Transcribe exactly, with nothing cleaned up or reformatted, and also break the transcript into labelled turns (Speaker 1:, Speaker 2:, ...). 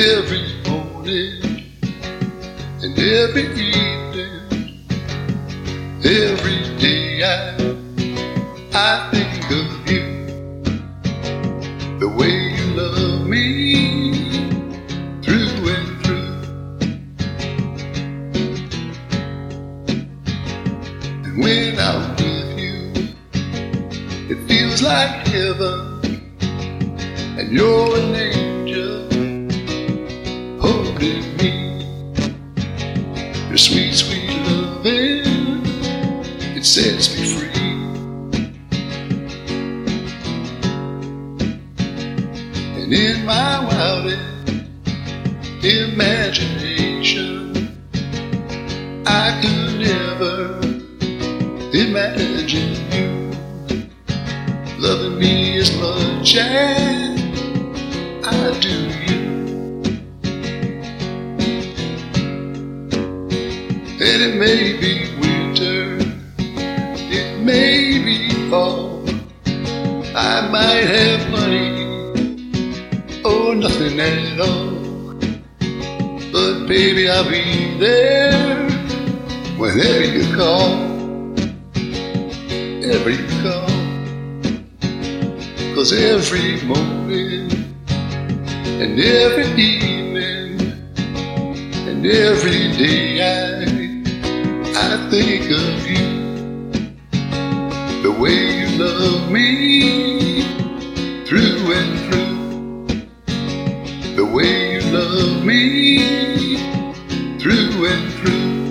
Speaker 1: every morning and every evening, every day I, I think of you, the way you love me through and through. And when I'm with you, it feels like heaven, and you're an angel holding me. Your sweet, sweet loving, it sets me free. And in my wildest imagination, I could never imagine you loving me as much as I do you. And it may be winter, it may be fall, I might have money or nothing at all, but baby, I'll be there whenever you call, whenever you call. 'Cause every morning and every evening and every day I, I think of you, the way you love me through and through, the way you love me through and through.